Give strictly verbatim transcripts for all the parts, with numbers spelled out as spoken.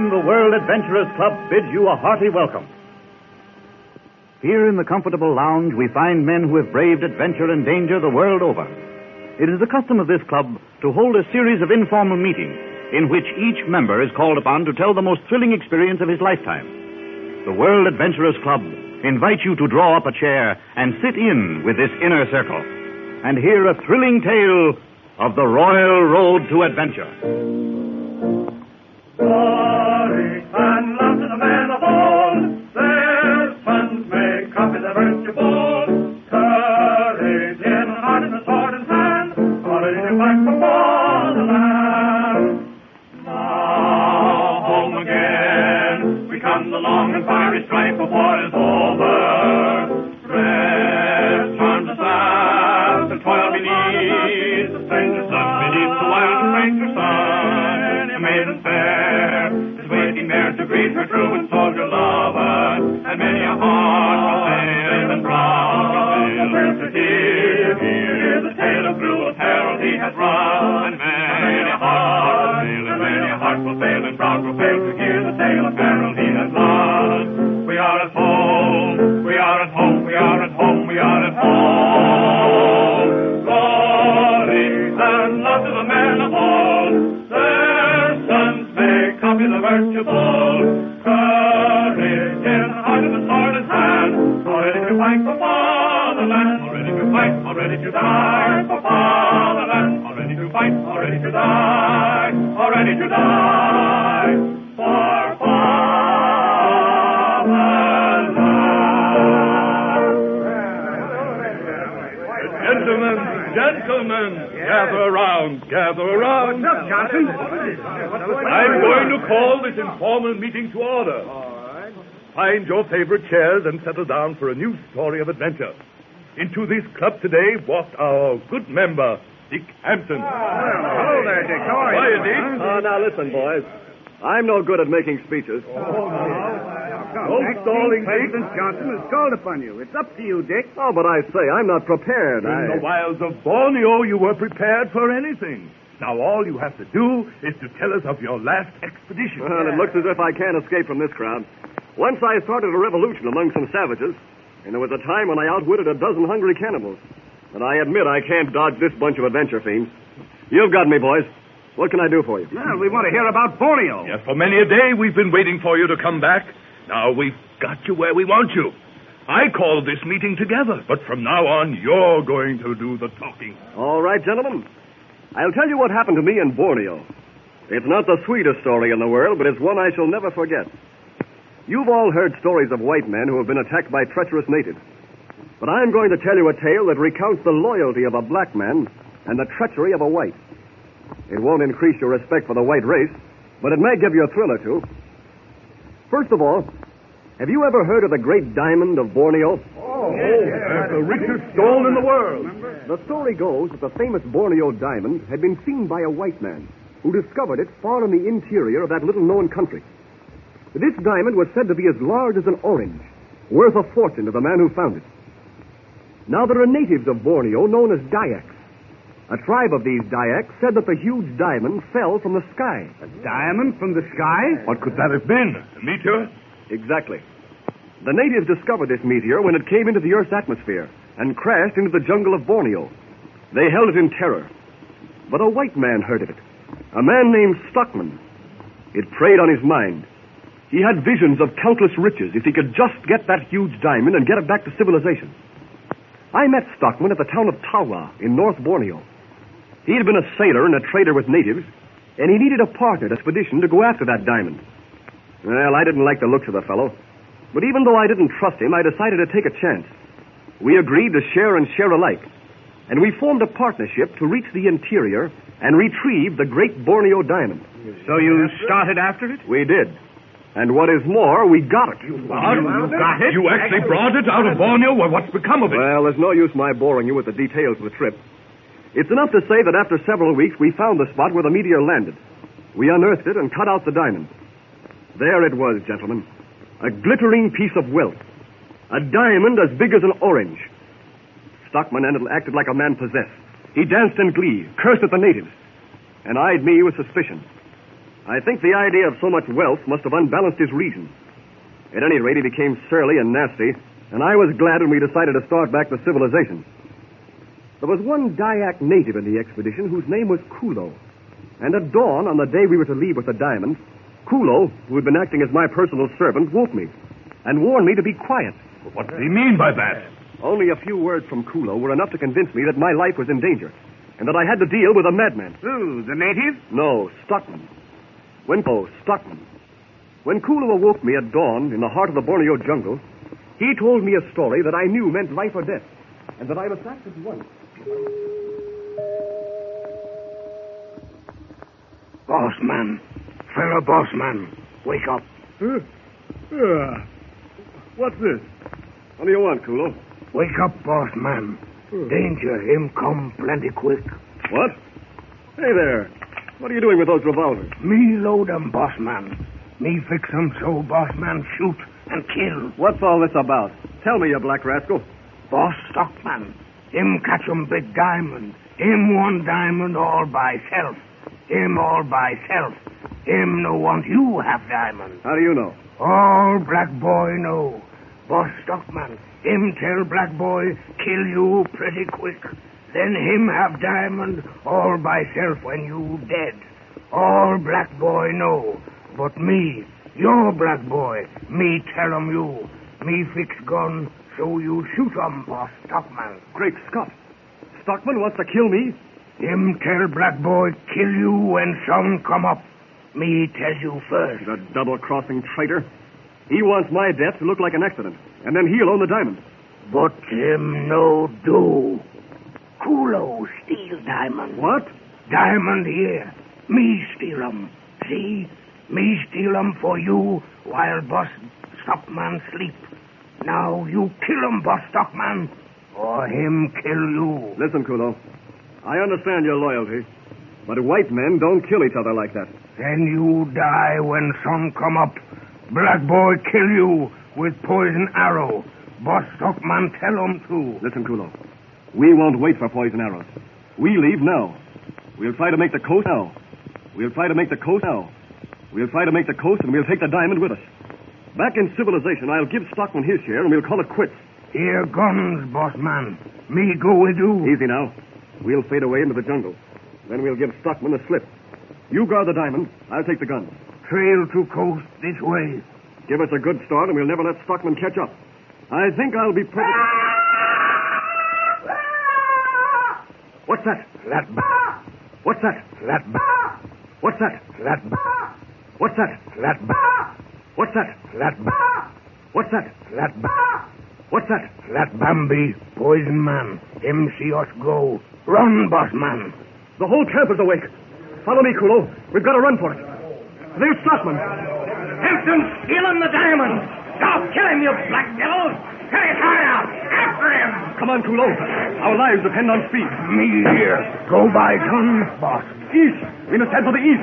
team, the World Adventurers Club, bids you a hearty welcome. Here in the comfortable lounge, we find men who have braved adventure and danger the world over. It is the custom of this club to hold a series of informal meetings in which each member is called upon to tell the most thrilling experience of his lifetime. The World Adventurers Club invites you to draw up a chair and sit in with this inner circle and hear a thrilling tale of the Royal Road to Adventure. Glory and love to the man of all. Their sons may copy the virtue bold. Courage in heart and the sword in hand, already to fight for fatherland. Now home again, we come the long and fiery strife of war is over. Rest, arms aside, and toil beneath the stranger's sun, beneath the wild stranger sun. A maiden fair is waiting there to greet her true and soldier lover, and many a heart will fail and proud will fail to hear, hear the tale of cruel peril he has run, and many a heart will fail, and many a heart will fail and proud will fail to hear the tale of peril he has run. We are at home, we are at home, we are at home, we are at home. Glory and love to the men of old. Their sons may copy the virtue bold. Courage in heart and the sword in hand, already to fight for fatherland, already to fight, already to die for fatherland, already to fight, already to die, already to die for Gentlemen, gentlemen, gather around, gather around. What's up, Johnson? I'm going to call this informal meeting to order. All right. Find your favorite chairs and settle down for a new story of adventure. Into this club today walked our good member, Dick Hampton. Oh, hello there, Dick. How are you? Hiya, Dick. Oh, now listen, boys. I'm no good at making speeches. No stalling, Dick. President Johnson has called upon you. It's up to you, Dick. Oh, but I say, I'm not prepared. In I... the wilds of Borneo, you were prepared for anything. Now all you have to do is to tell us of your last expedition. Well, it looks as if I can't escape from this crowd. Once I started a revolution among some savages, and there was a time when I outwitted a dozen hungry cannibals. But I admit I can't dodge this bunch of adventure fiends. You've got me, boys. What can I do for you? Well, we want to hear about Borneo. Yes, for many a day we've been waiting for you to come back. Now we've got you where we want you. I called this meeting together, but from now on, you're going to do the talking. All right, gentlemen. I'll tell you what happened to me in Borneo. It's not the sweetest story in the world, but it's one I shall never forget. You've all heard stories of white men who have been attacked by treacherous natives. But I'm going to tell you a tale that recounts the loyalty of a black man and the treachery of a white. It won't increase your respect for the white race, but it may give you a thrill or two. First of all, have you ever heard of the great diamond of Borneo? Oh, that's the richest stone in the world. The story goes that the famous Borneo diamond had been seen by a white man who discovered it far in the interior of that little-known country. This diamond was said to be as large as an orange, worth a fortune to the man who found it. Now, there are natives of Borneo known as Dayaks. A tribe of these Dayaks said that the huge diamond fell from the sky. A diamond from the sky? What could that have been? A meteor? Exactly. The natives discovered this meteor when it came into the Earth's atmosphere and crashed into the jungle of Borneo. They held it in terror. But a white man heard of it. A man named Stockman. It preyed on his mind. He had visions of countless riches if he could just get that huge diamond and get it back to civilization. I met Stockman at the town of Tawa in North Borneo. He had been a sailor and a trader with natives, and he needed a partner expedition to go after that diamond. Well, I didn't like the looks of the fellow, but even though I didn't trust him, I decided to take a chance. We agreed to share and share alike, and we formed a partnership to reach the interior and retrieve the great Borneo diamond. So you started after it? We did. And what is more, we got it. You got it? You actually brought it out of Borneo? Well, what's become of it? Well, there's no use my boring you with the details of the trip. It's enough to say that after several weeks, we found the spot where the meteor landed. We unearthed it and cut out the diamond. There it was, gentlemen. A glittering piece of wealth. A diamond as big as an orange. Stockman acted like a man possessed. He danced in glee, cursed at the natives, and eyed me with suspicion. I think the idea of so much wealth must have unbalanced his reason. At any rate, he became surly and nasty, and I was glad when we decided to start back to civilization. There was one Dyak native in the expedition whose name was Kulo. And at dawn, on the day we were to leave with the diamond, Kulo, who had been acting as my personal servant, woke me and warned me to be quiet. What does he mean by that? Only a few words from Kulo were enough to convince me that my life was in danger and that I had to deal with a madman. Who, the native? No, Stockman. When, oh, Stockman. When Kulo awoke me at dawn in the heart of the Borneo jungle, he told me a story that I knew meant life or death, and that I must act at once. Boss man, fellow boss man, wake up. Huh? Uh, what's this? What do you want, Kulo? Wake up, boss man. Danger, him come plenty quick. What? Hey there. What are you doing with those revolvers? Me load 'em, boss man. Me fix 'em so boss man shoot and kill. What's all this about? Tell me, you black rascal. Boss Stockman, him catch 'em big diamond. Him one diamond all by self. Him all by self. Him no want you have diamond. How do you know? All black boy know. Boss Stockman, him tell black boy kill you pretty quick. Then him have diamond all by self when you dead. All black boy know. But me, your black boy, me tell 'em you. Me fix gun so you shoot 'em, boss Stockman. Great Scott. Stockman wants to kill me? Him tell black boy kill you when sun come up. Me tell you first. The double-crossing traitor. He wants my death to look like an accident, and then he'll own the diamond. But him no do. Kulo steal diamond. What? Diamond here. Me steal 'em. See? Me steal 'em for you while boss Stockman sleep. Now you kill 'em, boss Stockman, or him kill you. Listen, Kulo. I understand your loyalty, but white men don't kill each other like that. Then you die when sun come up. Black boy kill you with poison arrow. Boss Stockman tell 'em to. Listen, Kulo. We won't wait for poison arrows. We leave now. We'll try to make the coast now. We'll try to make the coast now. We'll try to make the coast, and we'll take the diamond with us. Back in civilization, I'll give Stockman his share, and we'll call it quits. Here guns, boss man. Me go with you. Easy now. We'll fade away into the jungle. Then we'll give Stockman the slip. You guard the diamond. I'll take the gun. Trail to coast this way. Give us a good start, and we'll never let Stockman catch up. I think I'll be perfect. What's that? That b- What's that? That b- What's that? That b- What's that? That b- What's that? That b- What's that? That b- What's that? That Bambi, poison man. Him see us go. Run, boss man. The whole camp is awake. Follow me, Kulo. We've got to run for it. There's Stockman. Hampton's stealing the diamond. Stop killing, you black devils. Cut his heart out. After him. Come on, Kulo. Our lives depend on speed. Me here. Go by gun, boss. East. We must head for the east.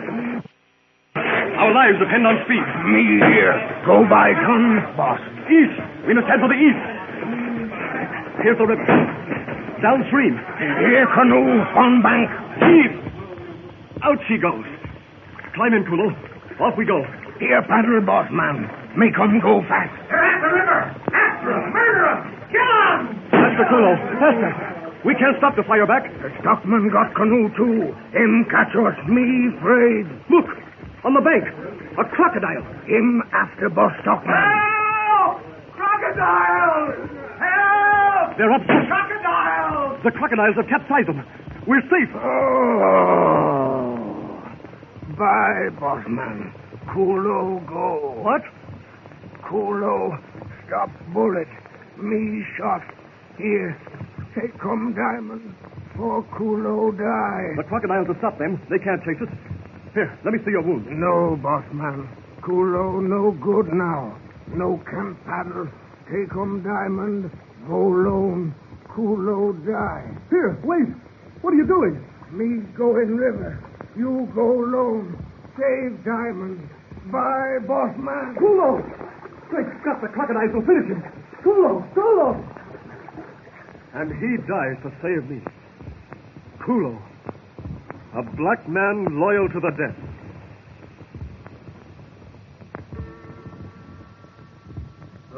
Our lives depend on speed. Me here. Go by gun, boss. East. We must head for the east. Here's the river. Downstream. Here canoe on bank. Heave. Out she goes. Climb in, Kulo. Off we go. Here paddle, boss man. Make 'em go fast. They're at the river. After him. Murder him. Kill him. Faster, Kulo. Faster. We can't stop to fire back. The Stockman got canoe too. Him catch us. Me afraid. Look. On the bank. A crocodile. Him after boss Stockman. Help! Crocodiles! Help! They're up. Crocodiles! The crocodiles have capsized them. We're safe. Oh. Bye, boss man. Kulo go. What? Kulo, stop bullet. Me shot. Here, take come diamond. For Kulo die. The crocodiles have stopped them. They can't chase us. Here, let me see your wound. No, boss man. Kulo no good now. No can paddle. Take come diamond. Go lone. Kulo die. Here, wait. What are you doing? Me go in river. You go lone. Save diamond. Bye, boss man. Kulo! Great Scott, the crocodiles will finish him. Kulo! Kulo! And he dies to save me. Kulo. A black man loyal to the death.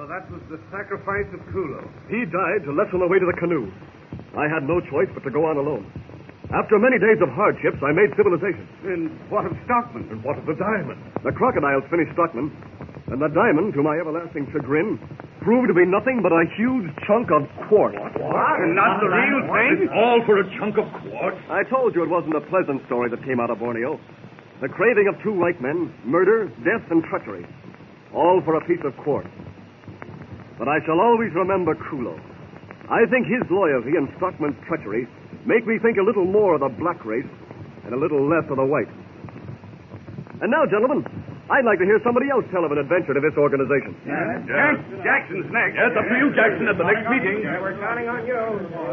that was the sacrifice of Kulo. He died to lessen the weight of the canoe. I had no choice but to go on alone. After many days of hardships, I made civilization. And what of Stockman? And what of the diamond? The crocodiles finished Stockman, and the diamond, to my everlasting chagrin, proved to be nothing but a huge chunk of quartz. What? And not the real thing? All for a chunk of quartz? I told you it wasn't a pleasant story that came out of Borneo. The craving of two white men, murder, death, and treachery. All for a piece of quartz. But I shall always remember Kulo. I think his loyalty and Stockman's treachery make me think a little more of the black race and a little less of the white. And now, gentlemen, I'd like to hear somebody else tell of an adventure to this organization. Yes. Yes. Jackson's next. Yes, up to you, Jackson, at the next meeting. Yeah, we're counting on you.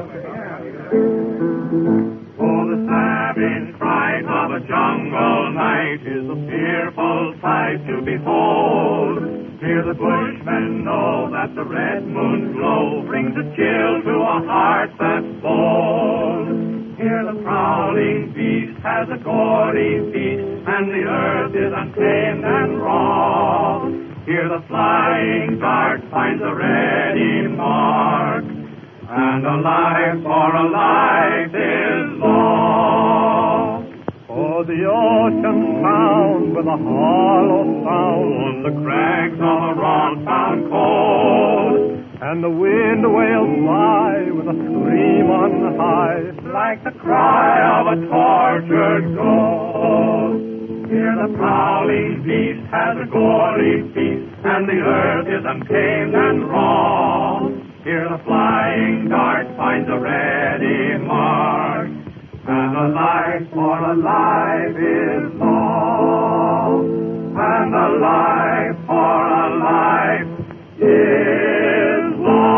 For the savage fright of a jungle night is a fearful sight to behold. Here the bushmen know that the red moon's glow brings a chill to a heart that's bold. Here the prowling beast has a gory feast, and the earth is untamed and raw. Here the flying dart finds a ready mark, and a life for a life is law. For the ocean sound with a hollow sound, The crags of a rock found cold, and the wind wails by with a scream on high, like the cry of a tortured ghost. Here the prowling beast has a gory feast, and the earth is untamed and raw. Here the flying dart finds a ready mark, and a life for a life is law, and a life for a life is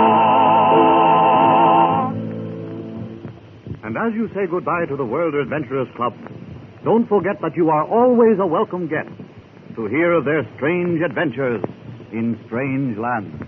law. And as you say goodbye to the World Adventurers Club, don't forget that you are always a welcome guest to hear of their strange adventures in strange lands.